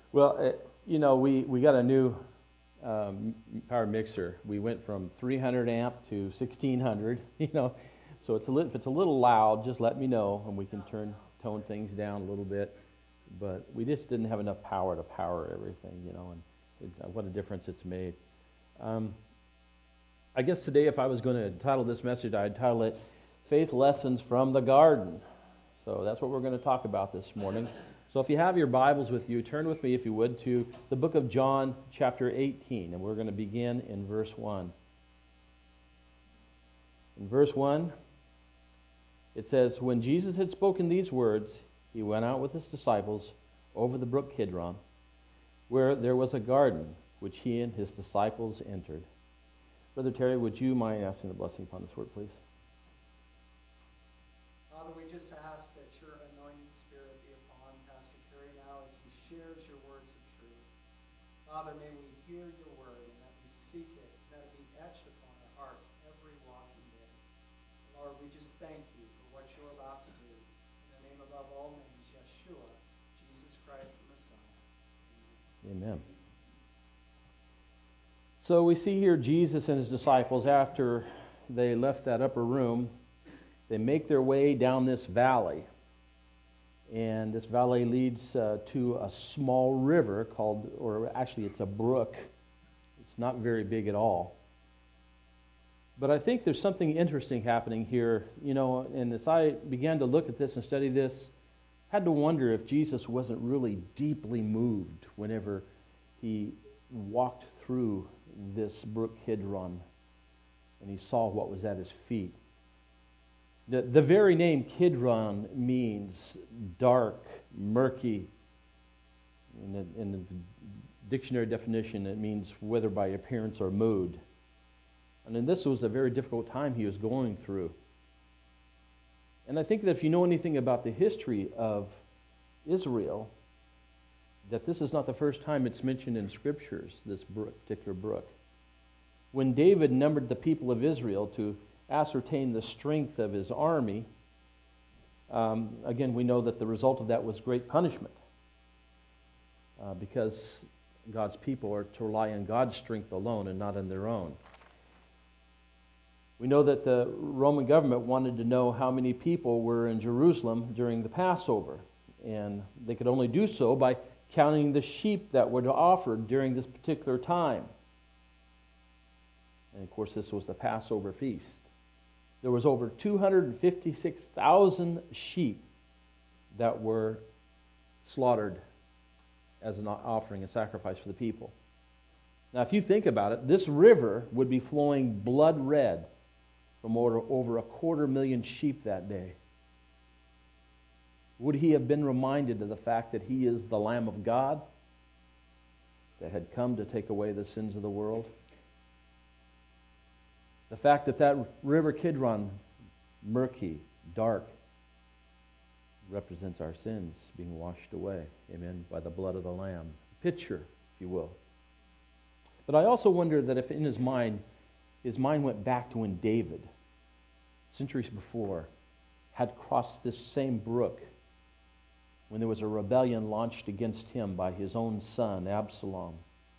Well, we got a new power mixer. We went from 300 amp to 1600. So if it's a little loud, just let me know and we can tone things down a little bit. But we just didn't have enough power to power everything, and what a difference it's made. I guess today, if I was going to title this message, I'd title it "Faith Lessons from the Garden." So that's what we're going to talk about this morning. So if you have your Bibles with you, turn with me, if you would, to the book of John, chapter 18, and we're going to begin in verse 1. In verse 1, it says, "When Jesus had spoken these words, he went out with his disciples over the brook Kidron, where there was a garden, which he and his disciples entered." Brother Terry, would you mind asking the blessing upon this word, please? Father, we just ask that your anointed spirit be upon Pastor Terry now as he shares your words of truth. Father, may we hear your word and that we seek it, that it be etched upon our hearts every walking day. Lord, we just thank you for what you're about to do. In the name above all names, Yeshua, Jesus Christ the Messiah. Amen. So we see here Jesus and his disciples, after they left that upper room, they make their way down this valley. And this valley leads to a small river called, or actually it's a brook. It's not very big at all. But I think there's something interesting happening here, and as I began to look at this and study this, I had to wonder if Jesus wasn't really deeply moved whenever he walked through this brook Kidron and he saw what was at his feet. The very name Kidron means dark, murky. In the dictionary definition, it means whether by appearance or mood. And then this was a very difficult time he was going through. And I think that if you know anything about the history of Israel, that this is not the first time it's mentioned in Scriptures, this particular brook. When David numbered the people of Israel to ascertain the strength of his army, again, we know that the result of that was great punishment, because God's people are to rely on God's strength alone and not on their own. We know that the Roman government wanted to know how many people were in Jerusalem during the Passover, and they could only do so by counting the sheep that were offered during this particular time. And of course, this was the Passover feast. There was over 256,000 sheep that were slaughtered as an offering and sacrifice for the people. Now, if you think about it, this river would be flowing blood red from over 250,000 sheep that day. Would he have been reminded of the fact that he is the Lamb of God that had come to take away the sins of the world? The fact that river Kidron, murky, dark, represents our sins being washed away, amen, by the blood of the Lamb. Picture, if you will. But I also wonder that if in his mind went back to when David, centuries before, had crossed this same brook when there was a rebellion launched against him by his own son, Absalom.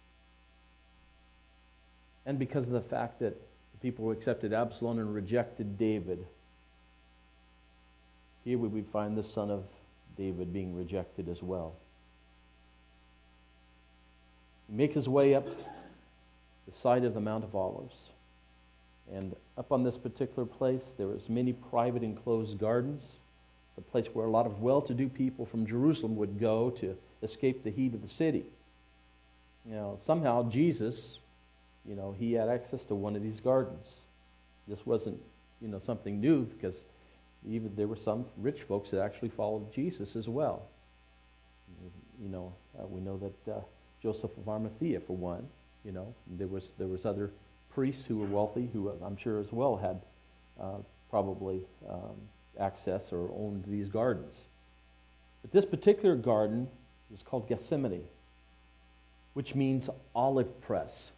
And because of the fact that the people accepted Absalom and rejected David, here we would find the son of David being rejected as well. He makes his way up the side of the Mount of Olives. And up on this particular place, there was many private enclosed gardens, a place where a lot of well-to-do people from Jerusalem would go to escape the heat of the city. Somehow Jesus, he had access to one of these gardens. This wasn't, something new, because even there were some rich folks that actually followed Jesus as well. We know that Joseph of Arimathea, for one, there was other priests who were wealthy, who I'm sure as well had probably access or owned these gardens. But this particular garden was called Gethsemane, which means olive press.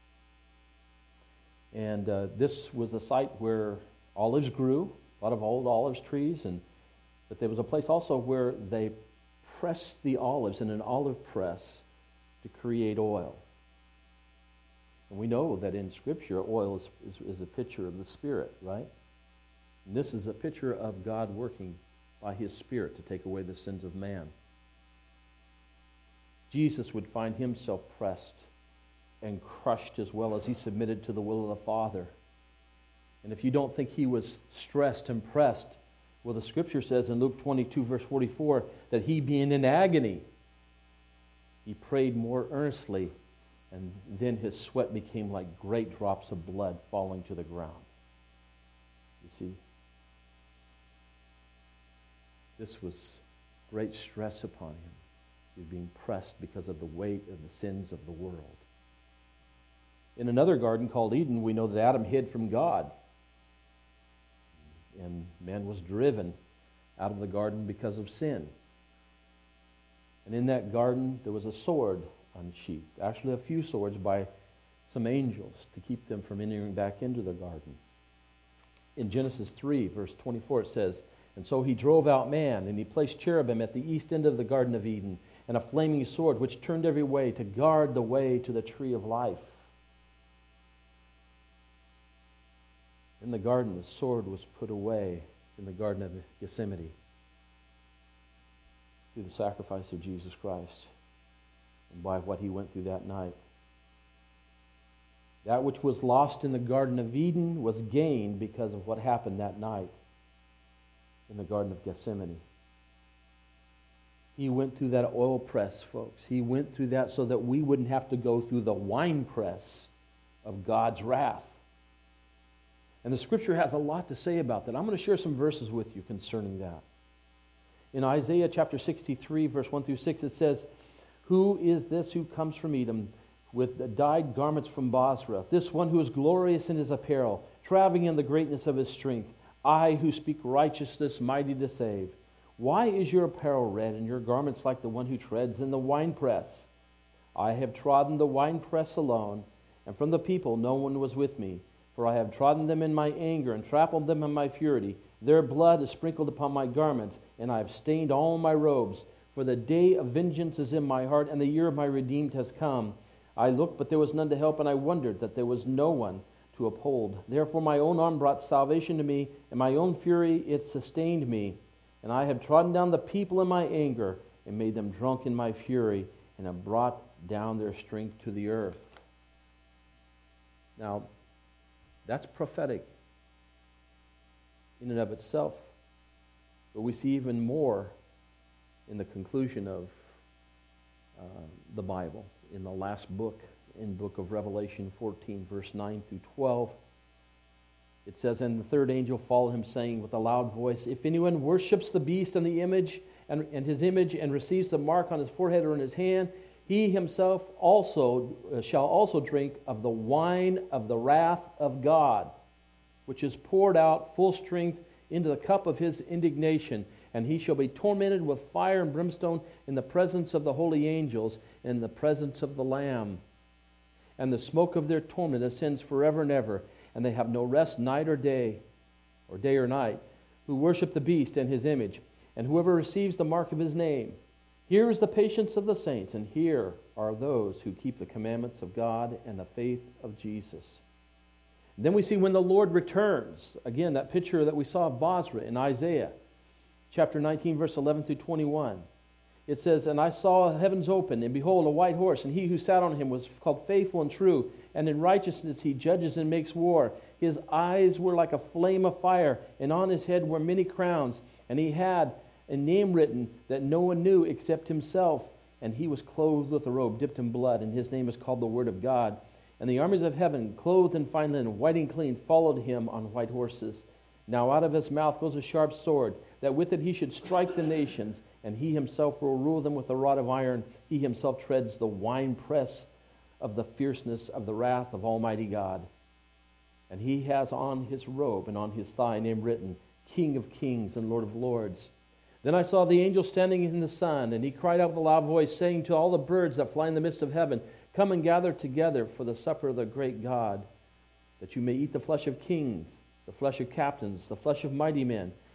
And this was a site where olives grew, a lot of old olive trees, but there was a place also where they press the olives in an olive press to create oil. And we know that in Scripture, oil is a picture of the Spirit, right? And this is a picture of God working by His Spirit to take away the sins of man. Jesus would find Himself pressed and crushed as well as He submitted to the will of the Father. And if you don't think He was stressed and pressed, well, the Scripture says in Luke 22, verse 44, that He being in agony, He prayed more earnestly, and then His sweat became like great drops of blood falling to the ground. You see, this was great stress upon Him. He was being pressed because of the weight of the sins of the world. In another garden called Eden, we know that Adam hid from God. And man was driven out of the garden because of sin. And in that garden, there was a sword unsheathed. Actually, a few swords by some angels to keep them from entering back into the garden. In Genesis 3, verse 24, it says, "And so He drove out man, and He placed cherubim at the east end of the Garden of Eden, and a flaming sword which turned every way to guard the way to the tree of life." In the garden, the sword was put away in the Garden of Gethsemane through the sacrifice of Jesus Christ and by what He went through that night. That which was lost in the Garden of Eden was gained because of what happened that night in the Garden of Gethsemane. He went through that oil press, folks. He went through that so that we wouldn't have to go through the wine press of God's wrath. And the Scripture has a lot to say about that. I'm going to share some verses with you concerning that. In Isaiah chapter 63, verse 1 through 6, it says, "Who is this who comes from Edom with dyed garments from Bozrah? This one who is glorious in his apparel, traveling in the greatness of his strength. I who speak righteousness, mighty to save. Why is your apparel red and your garments like the one who treads in the winepress? I have trodden the winepress alone, and from the people no one was with me. For I have trodden them in my anger and trampled them in my fury. Their blood is sprinkled upon my garments, and I have stained all my robes. For the day of vengeance is in my heart, and the year of my redeemed has come. I looked, but there was none to help, and I wondered that there was no one to uphold. Therefore my own arm brought salvation to me, and my own fury it sustained me. And I have trodden down the people in my anger, and made them drunk in my fury, and have brought down their strength to the earth." Now, that's prophetic in and of itself. But we see even more in the conclusion of the Bible, in the last book, in book of Revelation 14, verse 9 through 12. It says, "And the third angel followed him, saying with a loud voice, If anyone worships the beast and the image and his image, and receives the mark on his forehead or in his hand, he himself also shall also drink of the wine of the wrath of God, which is poured out full strength into the cup of his indignation. And he shall be tormented with fire and brimstone in the presence of the holy angels and in the presence of the Lamb. And the smoke of their torment ascends forever and ever, and they have no rest night or day or night, who worship the beast and his image, and whoever receives the mark of his name. Here is the patience of the saints, and here are those who keep the commandments of God and the faith of Jesus." And then we see when the Lord returns, again, that picture that we saw of Bozrah in Isaiah, chapter 19, verse 11 through 21. It says, "And I saw heavens open, and behold, a white horse, and he who sat on him was called Faithful and True, and in righteousness he judges and makes war. His eyes were like a flame of fire, and on his head were many crowns, and he had a name written that no one knew except himself. And he was clothed with a robe dipped in blood, and his name is called the Word of God. And the armies of heaven, clothed in fine linen, white and clean, followed him on white horses. Now out of his mouth goes a sharp sword, that with it he should strike the nations, and he himself will rule them with a rod of iron. He himself treads the winepress of the fierceness of the wrath of Almighty God. And he has on his robe and on his thigh a name written, King of Kings and Lord of Lords. Then I saw the angel standing in the sun, and he cried out with a loud voice, saying to all the birds that fly in the midst of heaven, Come and gather together for the supper of the great God, that you may eat the flesh of kings, the flesh of captains, the flesh of mighty men,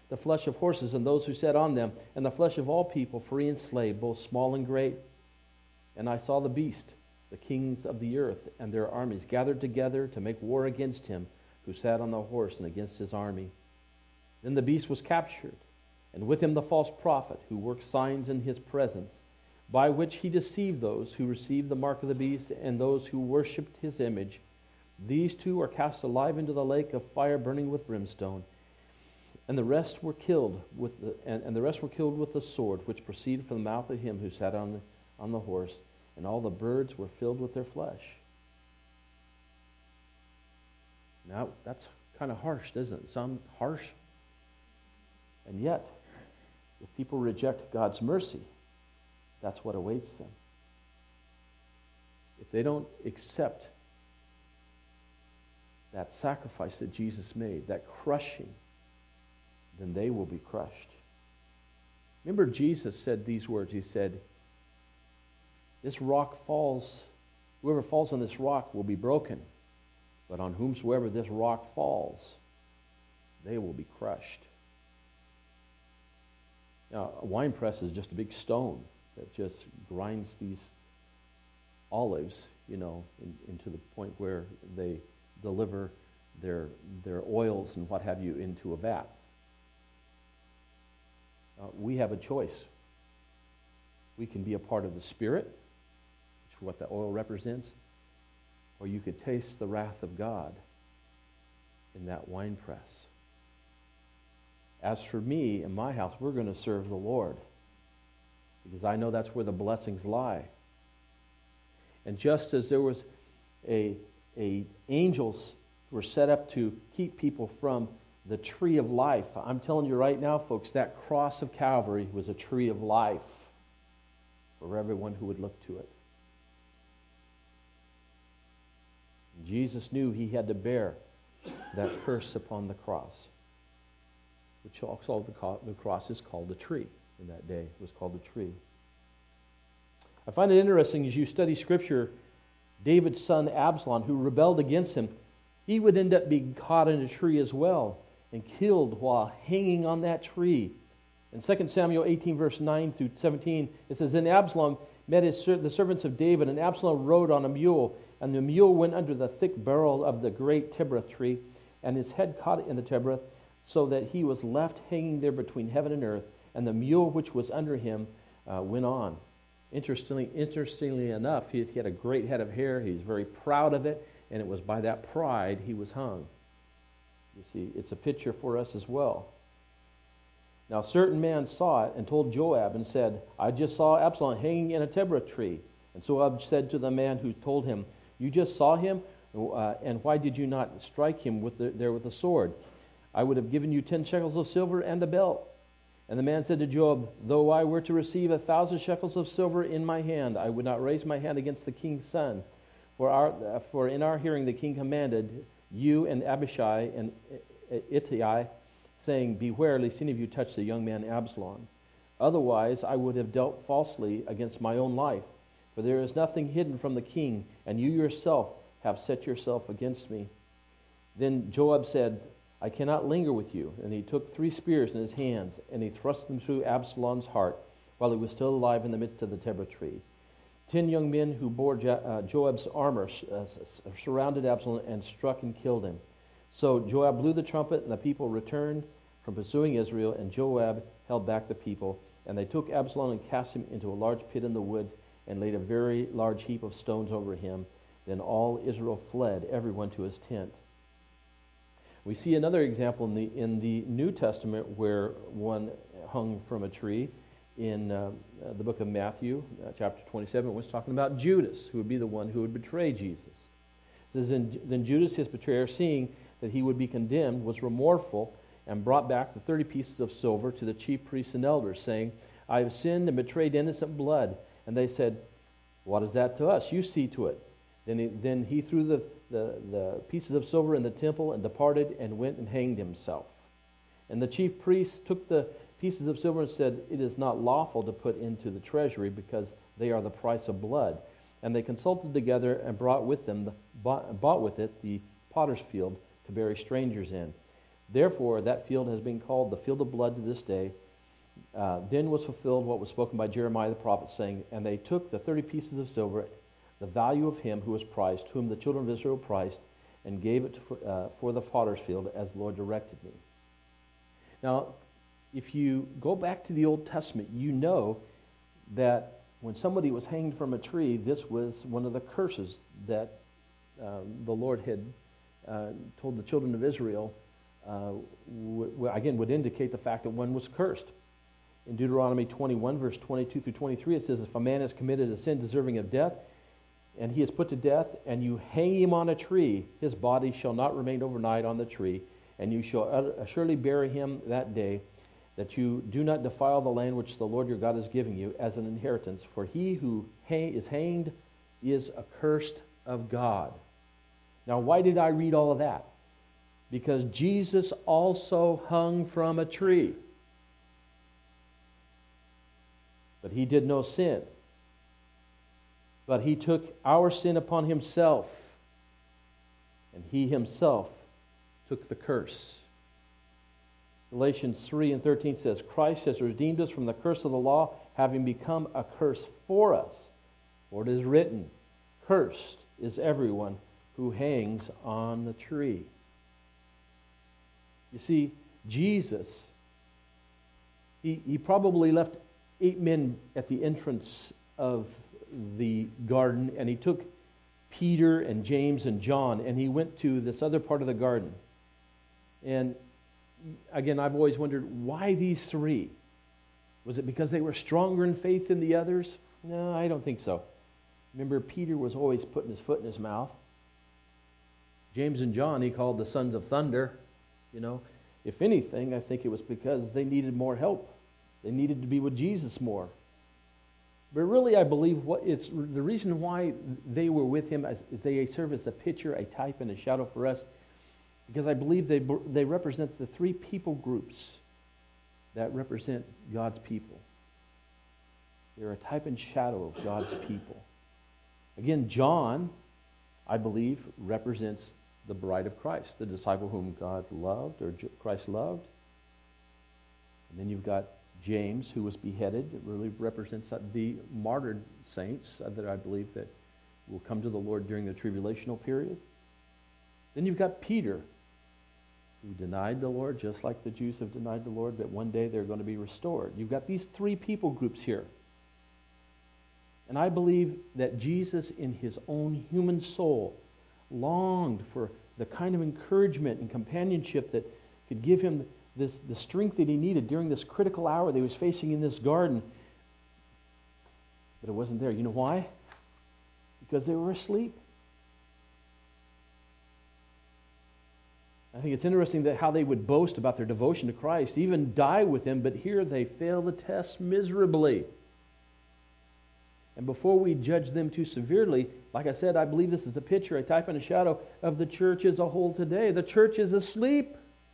the flesh of horses and those who sat on them, and the flesh of all people, free and slave, both small and great. And I saw the beast, the kings of the earth, and their armies gathered together to make war against him who sat on the horse and against his army. Then the beast was captured, and with him the false prophet, who worked signs in his presence, by which he deceived those who received the mark of the beast and those who worshipped his image. These two are cast alive into the lake of fire burning with brimstone. And the rest were killed with the sword which proceeded from the mouth of him who sat on the horse, and all the birds were filled with their flesh. Now, that's kind of harsh, doesn't it? Sound harsh? And yet, if people reject God's mercy, that's what awaits them. If they don't accept that sacrifice that Jesus made, that crushing, then they will be crushed. Remember, Jesus said these words. He said, this rock falls, whoever falls on this rock will be broken, but on whomsoever this rock falls, they will be crushed. Now, a wine press is just a big stone that just grinds these olives, into the point where they deliver their oils and what have you into a vat. We have a choice. We can be a part of the Spirit, which is what the oil represents, or you could taste the wrath of God in that wine press. As for me and my house, we're going to serve the Lord, because I know that's where the blessings lie. And just as there was angels were set up to keep people from the tree of life, I'm telling you right now, folks, that cross of Calvary was a tree of life for everyone who would look to it. And Jesus knew he had to bear that curse upon the cross, which also the cross is called a tree. In that day, it was called a tree. I find it interesting as you study Scripture, David's son Absalom, who rebelled against him, he would end up being caught in a tree as well and killed while hanging on that tree. In 2 Samuel 18, verse 9 through 17, it says, Then Absalom met the servants of David, and Absalom rode on a mule, and the mule went under the thick barrel of the great terebinth tree, and his head caught in the terebinth, so that he was left hanging there between heaven and earth, and the mule which was under him went on. Interestingly enough, he had a great head of hair. He was very proud of it, and it was by that pride he was hung. You see, it's a picture for us as well. Now, a certain man saw it and told Joab and said, I just saw Absalom hanging in a terebinth tree. And Joab said to the man who told him, You just saw him? And why did you not strike him there with a sword? I would have given you 10 shekels of silver and a belt. And the man said to Joab, Though I were to receive 1,000 shekels of silver in my hand, I would not raise my hand against the king's son. For in our hearing the king commanded you and Abishai and Ittai, saying, Beware, lest any of you touch the young man Absalom. Otherwise I would have dealt falsely against my own life. For there is nothing hidden from the king, and you yourself have set yourself against me. Then Joab said, I cannot linger with you. And he took 3 spears in his hands, and he thrust them through Absalom's heart while he was still alive in the midst of the terebinth tree. 10 young men who bore Joab's armor surrounded Absalom and struck and killed him. So Joab blew the trumpet, and the people returned from pursuing Israel, and Joab held back the people. And they took Absalom and cast him into a large pit in the woods, and laid a very large heap of stones over him. Then all Israel fled, everyone to his tent. We see another example in the New Testament where one hung from a tree. In the book of Matthew, chapter 27, it was talking about Judas, who would be the one who would betray Jesus. It says, Then Judas, his betrayer, seeing that he would be condemned, was remorseful, and brought back the 30 pieces of silver to the chief priests and elders, saying, I have sinned and betrayed innocent blood. And they said, What is that to us? You see to it. Then he threw the pieces of silver in the temple and departed and went and hanged himself. And the chief priests took the pieces of silver and said, It is not lawful to put into the treasury, because they are the price of blood. And they consulted together and bought with it the potter's field to bury strangers in. Therefore, that field has been called the field of blood to this day. Then was fulfilled what was spoken by Jeremiah the prophet, saying, And they took the 30 pieces of silver, the value of him who was priced, whom the children of Israel priced, and gave it for the potter's field, as the Lord directed me. Now, if you go back to the Old Testament, you know that when somebody was hanged from a tree, this was one of the curses that the Lord had told the children of Israel, would indicate the fact that one was cursed. In Deuteronomy 21, verse 22 through 23, it says, If a man has committed a sin deserving of death, and he is put to death, and you hang him on a tree, his body shall not remain overnight on the tree, and you shall surely bury him that day, that you do not defile the land which the Lord your God is giving you as an inheritance. For he who is hanged is accursed of God. Now, why did I read all of that? Because Jesus also hung from a tree. But he did no sin. But he took our sin upon himself, and he himself took the curse. Galatians 3 and 13 says, Christ has redeemed us from the curse of the law, having become a curse for us. For it is written, Cursed is everyone who hangs on the tree. You see, Jesus, he probably left 8 men at the entrance of the garden, and he took Peter and James and John, and he went to this other part of the garden. And again, I've always wondered, why these 3? Was it because they were stronger in faith than the others? No, I don't think so. Remember, Peter was always putting his foot in his mouth. James and John he called the sons of thunder. You know, if anything, I think it was because they needed more help. They needed to be with Jesus more. But really, I believe the reason why they were with him is they serve as a picture, a type, and a shadow for us. Because I believe they represent the 3 people groups that represent God's people. They're a type and shadow of God's people. Again, John, I believe, represents the bride of Christ, the disciple whom God loved, or Christ loved. And then you've got James, who was beheaded. It really represents the martyred saints that I believe that will come to the Lord during the tribulational period. Then you've got Peter, who denied the Lord, just like the Jews have denied the Lord, but one day they're going to be restored. You've got these 3 people groups here. And I believe that Jesus, in his own human soul, longed for the kind of encouragement and companionship that could give him the strength that he needed during this critical hour that he was facing in this garden. But it wasn't there. You know why? Because they were asleep. I think it's interesting that how they would boast about their devotion to Christ, even die with him, but here they fail the test miserably. And before we judge them too severely, like I said, I believe this is a picture, a type and a shadow of the church as a whole today. The church is asleep.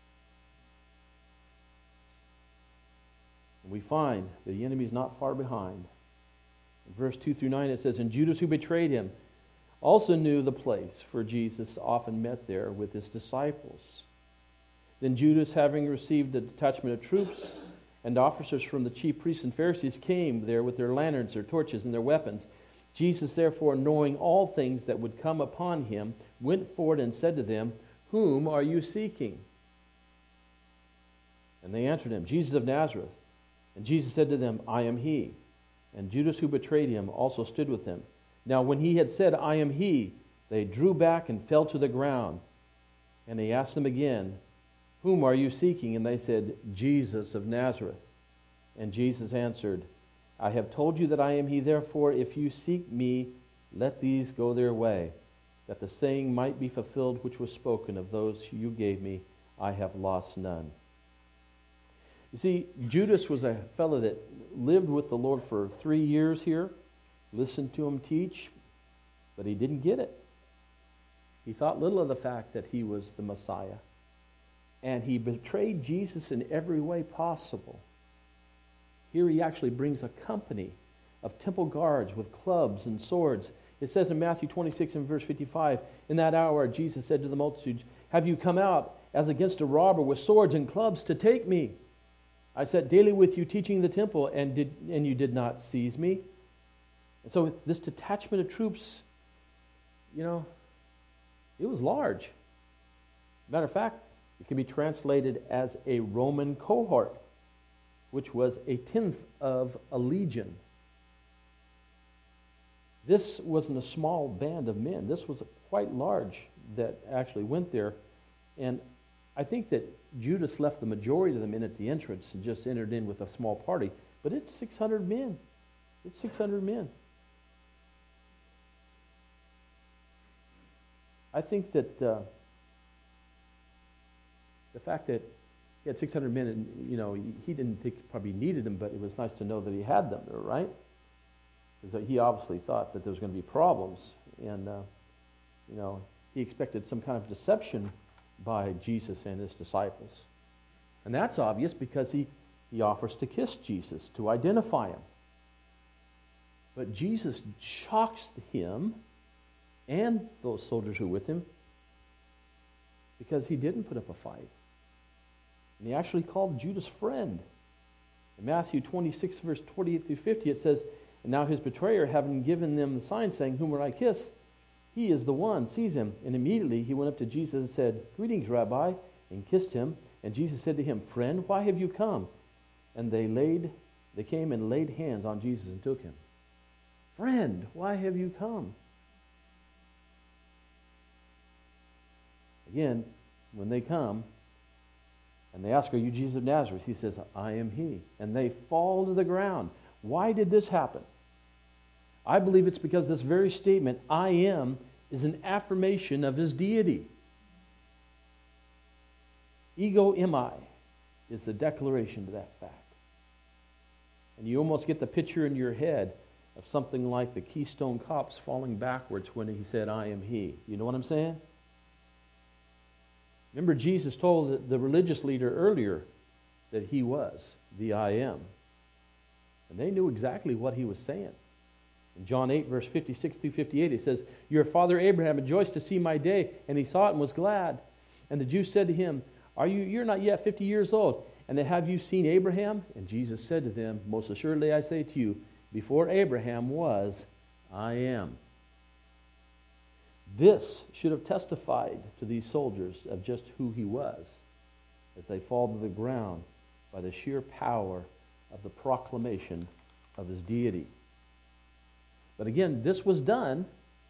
And we find that the enemy is not far behind. In verse 2 through 9 it says, And Judas, who betrayed him, also knew the place, for Jesus often met there with his disciples. Then Judas, having received a detachment of troops and officers from the chief priests and Pharisees, came there with their lanterns, their torches, and their weapons. Jesus, therefore, knowing all things that would come upon him, went forward and said to them, Whom are you seeking? And they answered him, Jesus of Nazareth. And Jesus said to them, I am he. And Judas, who betrayed him, also stood with him. Now when he had said, I am he, they drew back and fell to the ground. And he asked them again, Whom are you seeking? And they said, Jesus of Nazareth. And Jesus answered, I have told you that I am he. Therefore, if you seek me, let these go their way, that the saying might be fulfilled which was spoken, of those you gave me, I have lost none. You see, Judas was a fellow that lived with the Lord for 3 years here, listened to him teach, but he didn't get it. He thought little of the fact that he was the Messiah. And he betrayed Jesus in every way possible. Here he actually brings a company of temple guards with clubs and swords. It says in Matthew 26 and verse 55, In that hour Jesus said to the multitudes, Have you come out as against a robber with swords and clubs to take me. I sat daily with you teaching the temple, and you did not seize me. And so this detachment of troops, it was large. Matter of fact, it can be translated as a Roman cohort, which was a tenth of a legion. This wasn't a small band of men. This was quite large that actually went there. And I think that Judas left the majority of the men at the entrance and just entered in with a small party. But it's 600 men. It's 600 men. I think that the fact that he had 600 men, and he didn't think he probably needed them, but it was nice to know that he had them there, right? Because he obviously thought that there was going to be problems, and he expected some kind of deception by Jesus and his disciples. And that's obvious because he offers to kiss Jesus, to identify him. But Jesus shocks him and those soldiers who were with him because he didn't put up a fight. And he actually called Judas friend. In Matthew 26, verse 28 through 50, it says, "And now his betrayer, having given them the sign, saying, 'Whom will I kiss?' He is the one, seize him. And immediately he went up to Jesus and said, 'Greetings, Rabbi,' and kissed him. And Jesus said to him, 'Friend, why have you come?' And they came and laid hands on Jesus and took him. 'Friend, why have you come?'" Again, when they come and they ask, "Are you Jesus of Nazareth?" He says, "I am he." And they fall to the ground. Why did this happen? I believe it's because this very statement, "I am," is an affirmation of his deity. Ego eimi is the declaration to that fact. And you almost get the picture in your head of something like the Keystone Cops falling backwards when he said, "I am he." You know what I'm saying? Remember, Jesus told the religious leader earlier that he was the I am. And they knew exactly what he was saying. In John 8, verse 56 through 58, it says, "Your father Abraham rejoiced to see my day, and he saw it and was glad. And the Jews said to him, You're not yet 50 years old, and have you seen Abraham?" And Jesus said to them, "Most assuredly I say to you, before Abraham was, I am." This should have testified to these soldiers of just who he was as they fall to the ground by the sheer power of the proclamation of his deity. But again, this was done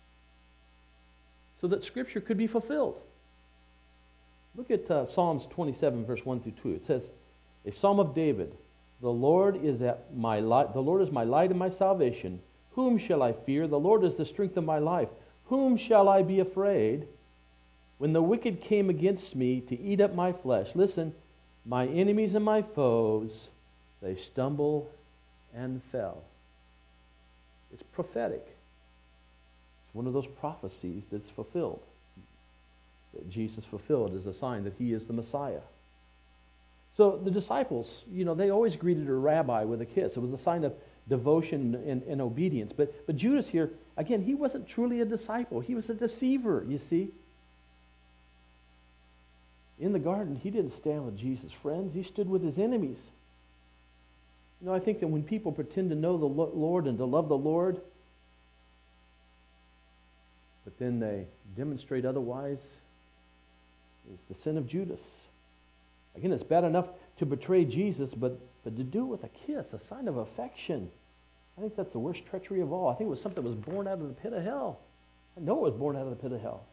so that Scripture could be fulfilled. Look at Psalms 27, verse 1 through 2. It says, a psalm of David, The Lord is my light and my salvation. Whom shall I fear? The Lord is the strength of my life. Whom shall I be afraid? When the wicked came against me to eat up my flesh, listen, my enemies and my foes, they stumble and fell. It's prophetic. It's one of those prophecies that's fulfilled, that Jesus fulfilled as a sign that he is the Messiah. So the disciples, they always greeted a rabbi with a kiss. It was a sign of devotion and obedience. But Judas here, again, he wasn't truly a disciple. He was a deceiver, you see. In the garden, he didn't stand with Jesus' friends. He stood with his enemies. I think that when people pretend to know the Lord and to love the Lord, but then they demonstrate otherwise, it's the sin of Judas. Again, it's bad enough to betray Jesus, but to do it with a kiss, a sign of affection. I think that's the worst treachery of all. I think it was something that was born out of the pit of hell. I know it was born out of the pit of hell.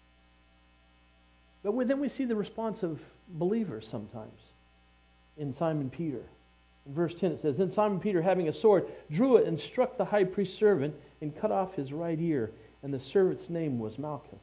But then we see the response of believers sometimes in Simon Peter. In verse 10 it says, Then Simon Peter, having a sword, drew it and struck the high priest's servant and cut off his right ear. And the servant's name was Malchus.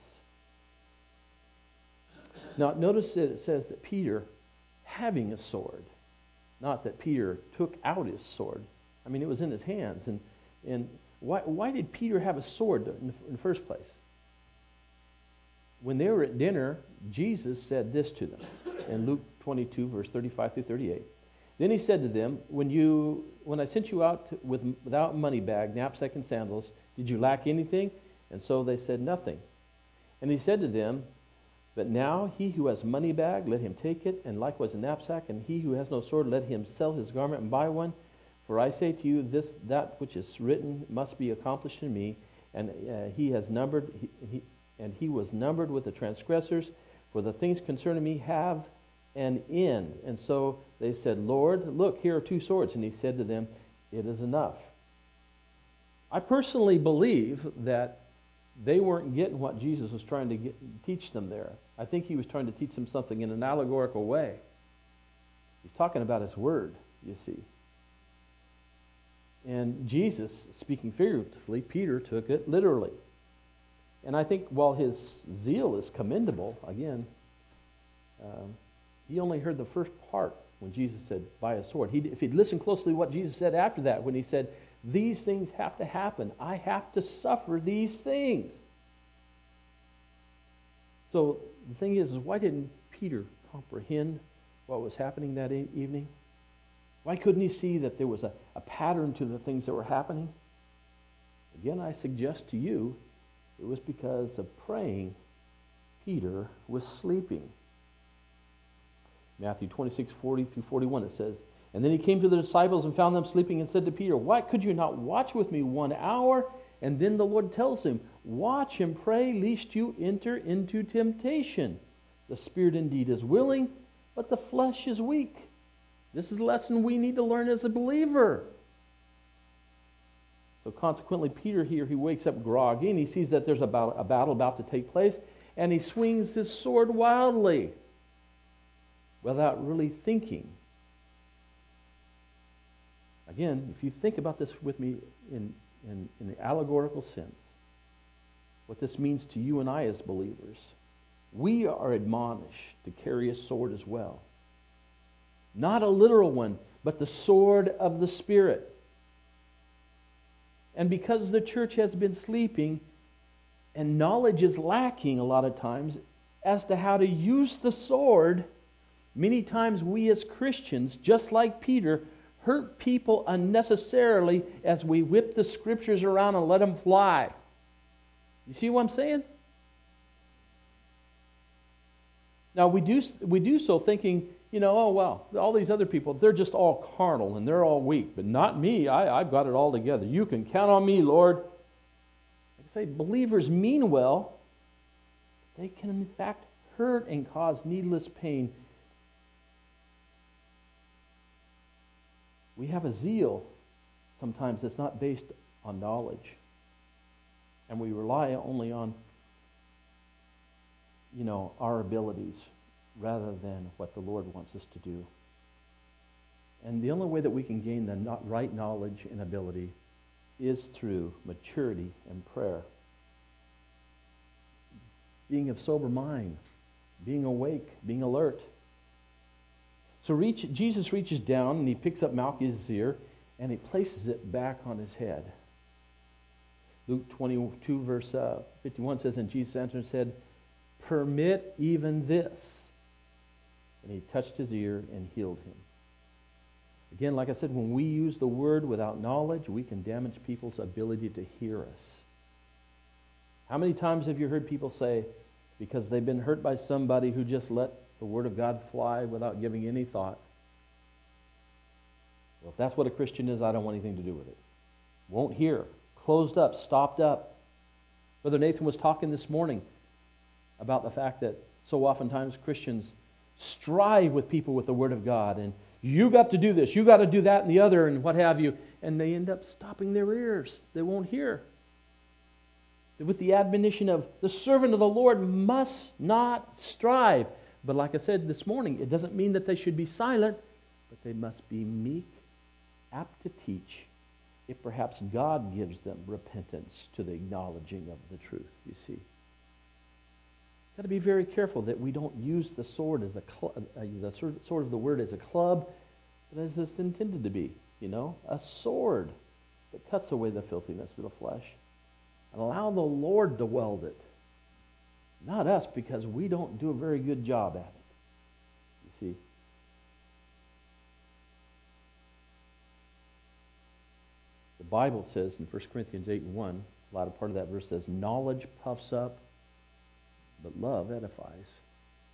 Now notice that it says that Peter, having a sword, not that Peter took out his sword. I mean, it was in his hands. And why did Peter have a sword in the first place? When they were at dinner, Jesus said this to them in Luke 22, verse 35 through 38. Then he said to them, when I sent you out without money bag, knapsack, and sandals, did you lack anything? And so they said nothing. And he said to them, But now he who has money bag, let him take it, and likewise a knapsack, and he who has no sword, let him sell his garment and buy one. For I say to you, that which is written must be accomplished in me. And he was numbered with the transgressors. For the things concerning me have an end. And so they said, Lord, look, here are 2 swords. And he said to them, it is enough. I personally believe that they weren't getting what Jesus was trying to teach them there. I think he was trying to teach them something in an allegorical way. He's talking about his word, you see. And Jesus, speaking figuratively, Peter took it literally. And I think while his zeal is commendable, again, he only heard the first part when Jesus said, buy a sword. If he'd listened closely to what Jesus said after that, when he said, these things have to happen. I have to suffer these things. So the thing is why didn't Peter comprehend what was happening that evening? Why couldn't he see that there was a pattern to the things that were happening? Again, I suggest to you, it was because of praying Peter was sleeping. Matthew 26:40-41, it says, and then he came to the disciples and found them sleeping and said to Peter, why could you not watch with me 1 hour? And then the Lord tells him, watch and pray lest you enter into temptation. The spirit indeed is willing, but the flesh is weak. This is a lesson we need to learn as a believer. So consequently, Peter here, he wakes up groggy and he sees that there's a battle about to take place, and he swings his sword wildly without really thinking. Again, if you think about this with me in the allegorical sense, what this means to you and I as believers, we are admonished to carry a sword as well. Not a literal one, but the sword of the Spirit. And because the church has been sleeping and knowledge is lacking a lot of times as to how to use the sword, many times we as Christians, just like Peter, hurt people unnecessarily as we whip the scriptures around and let them fly. You see what I'm saying? Now we do so thinking, oh well, all these other people, they're just all carnal and they're all weak, but not me. I've got it all together. You can count on me, Lord. I say believers mean well. They can in fact hurt and cause needless pain. We have a zeal sometimes that's not based on knowledge. And we rely only on, our abilities rather than what the Lord wants us to do. And the only way that we can gain the right knowledge and ability is through maturity and prayer. Being of sober mind, being awake, being alert. So Jesus reaches down and he picks up Malchus' ear and he places it back on his head. Luke 22 verse 51 says, and Jesus answered and said, permit even this. And he touched his ear and healed him. Again, like I said, when we use the word without knowledge, we can damage people's ability to hear us. How many times have you heard people say, because they've been hurt by somebody who just let the word of God fly without giving any thought, well, if that's what a Christian is, I don't want anything to do with it. Won't hear. Closed up, stopped up. Brother Nathan was talking this morning about the fact that so oftentimes Christians strive with people with the Word of God, and you got to do this, you got to do that and the other, and what have you, and they end up stopping their ears. They won't hear. With the admonition of the servant of the Lord must not strive. But like I said this morning, it doesn't mean that they should be silent, but they must be meek, apt to teach, if perhaps God gives them repentance to the acknowledging of the truth, you see. Got to be very careful that we don't use the sword as the sword of the word as a club, but as it's intended to be, a sword that cuts away the filthiness of the flesh. And allow the Lord to weld it, not us, because we don't do a very good job at it. You see. The Bible says in 1 Corinthians 8:1, a lot of part of that verse says, knowledge puffs up, but love edifies.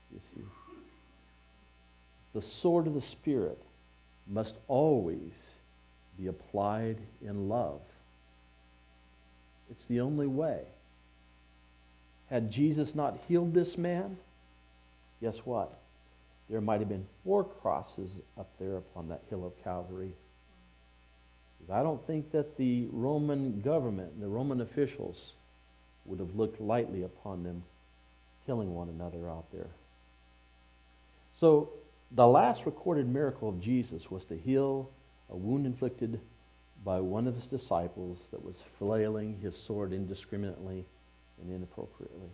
You see, the sword of the Spirit must always be applied in love. It's the only way. Had Jesus not healed this man, guess what? There might have been 4 crosses up there upon that hill of Calvary. I don't think that the Roman government and the Roman officials would have looked lightly upon them killing one another out there. So the last recorded miracle of Jesus was to heal a wound inflicted by one of his disciples that was flailing his sword indiscriminately and inappropriately.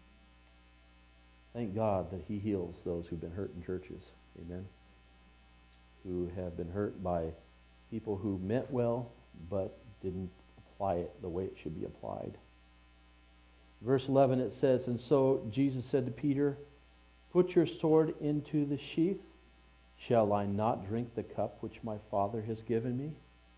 Thank God that he heals those who've been hurt in churches. Amen. Who have been hurt by people who meant well but didn't apply it the way it should be applied. Verse 11 it says, "And so Jesus said to Peter, 'Put your sword into the sheath. Shall I not drink the cup which my Father has given me?'"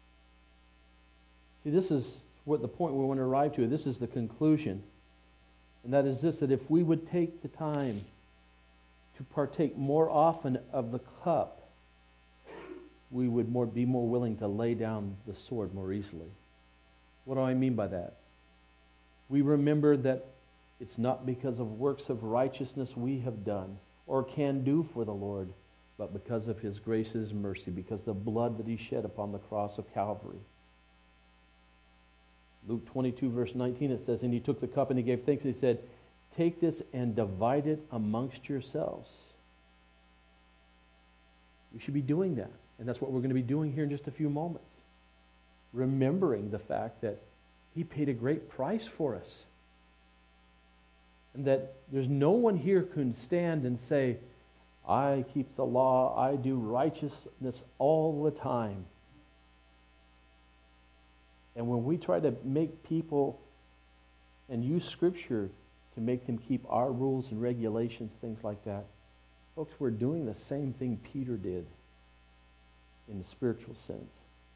See, this is what the point we want to arrive to. This is the conclusion. And that is this, that if we would take the time to partake more often of the cup, we would be more willing to lay down the sword more easily. What do I mean by that? We remember that it's not because of works of righteousness we have done or can do for the Lord, but because of his grace and his mercy, because of the blood that he shed upon the cross of Calvary. Luke 22, verse 19, it says, "And he took the cup and he gave thanks. And he said, 'Take this and divide it amongst yourselves.'" We should be doing that. And that's what we're going to be doing here in just a few moments. Remembering the fact that he paid a great price for us. And that there's no one here who can stand and say, "I keep the law, I do righteousness all the time." And when we try to make people and use Scripture to make them keep our rules and regulations, things like that, folks, we're doing the same thing Peter did in the spiritual sense.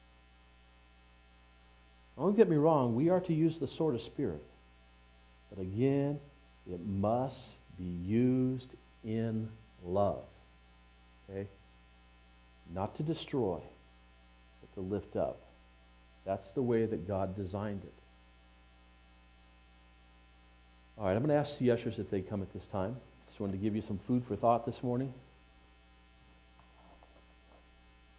Don't get me wrong, we are to use the sword of Spirit. But again, it must be used in love. Okay? Not to destroy, but to lift up. That's the way that God designed it. All right, I'm going to ask the ushers if they come at this time. Just wanted to give you some food for thought this morning.